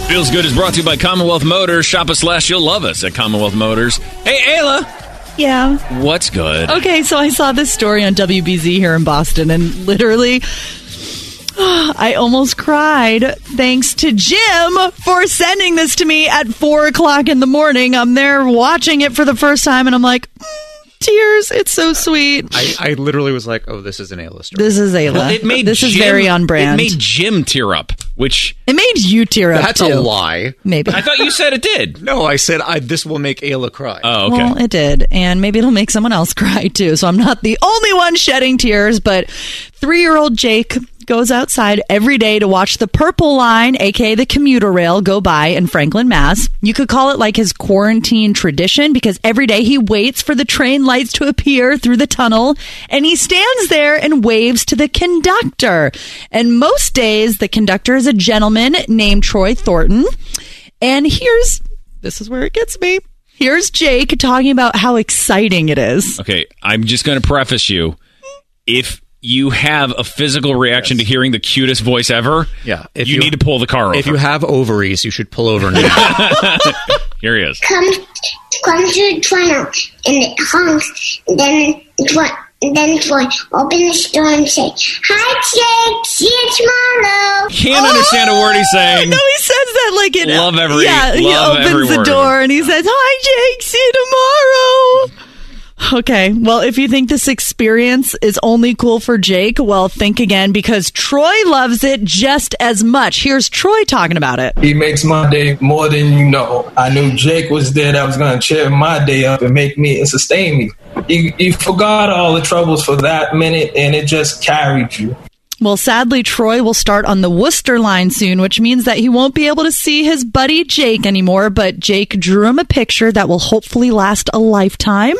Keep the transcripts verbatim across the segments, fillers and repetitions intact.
Feels Good is brought to you by Commonwealth Motors. Shop us slash you'll love us at Commonwealth Motors. Hey, Ayla. Yeah. What's good? Okay, so I saw this story on W B Z here in Boston, and literally, I almost cried thanks to Jim for sending this to me at four o'clock in the morning. I'm there watching it for the first time, and I'm like, mm, tears. It's so sweet. I, I literally was like, oh, this is an Ayla story. This is Ayla. Well, it made this Jim, is very on brand. It made Jim tear up, which... It made you tear up, That's too. a lie. Maybe. I thought you said it did. No, I said I, this will make Ayla cry. Oh, okay. Well, it did, and maybe it'll make someone else cry, too. So I'm not the only one shedding tears, but three-year-old Jake goes outside every day to watch the Purple Line, aka the commuter rail, go by in Franklin, Mass. You could call it like his quarantine tradition, because every day he waits for the train lights to appear through the tunnel, and he stands there and waves to the conductor. And most days, the conductor is a gentleman named Troy Thornton. And here's, this is where it gets me. Here's Jake talking about how exciting it is. Okay, I'm just going to preface you. If you have a physical reaction yes. to hearing the cutest voice ever, yeah, if you, you need to pull the car over. If you have ovaries, you should pull over now. Here he is. Come, come to the tunnel, and it honks, and then Troy, then Troy open the store and say, "Hi, Jake, see you tomorrow." Can't oh, understand a word he's saying. No, he says that like in love every. Yeah, love he opens every the word. door and he says, "Hi, Jake, see you tomorrow." Okay, well, if you think this experience is only cool for Jake, well, think again, because Troy loves it just as much. Here's Troy talking about it. He makes my day more than you know. I knew Jake was there that was going to cheer my day up and make me and sustain me. You, you forgot all the troubles for that minute, and it just carried you. Well, sadly, Troy will start on the Worcester line soon, which means that he won't be able to see his buddy Jake anymore, but Jake drew him a picture that will hopefully last a lifetime.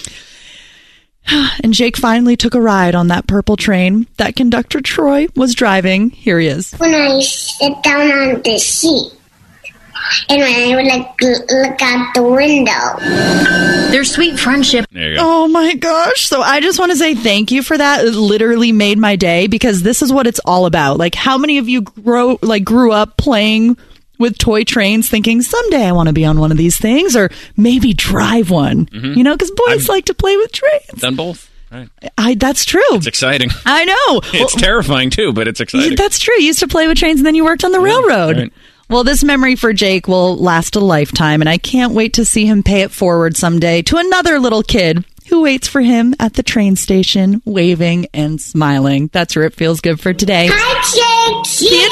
And Jake finally took a ride on that purple train that conductor Troy was driving. Here he is. When I sit down on the seat, and when I would like look out the window. Their sweet friendship. There you go. Oh my gosh. So I just want to say thank you for that. It literally made my day, because this is what it's all about. Like, how many of you grow like grew up playing with toy trains thinking someday I want to be on one of these things, or maybe drive one, mm-hmm. you know, because boys I've like to play with trains. Done both. Right. I, that's true. It's exciting. I know. It's well, terrifying too, but it's exciting. That's true. You used to play with trains and then you worked on the yeah, railroad. Right. Well, this memory for Jake will last a lifetime, and I can't wait to see him pay it forward someday to another little kid who waits for him at the train station, waving and smiling. That's where it feels good for today. Hi, Jake. See, See you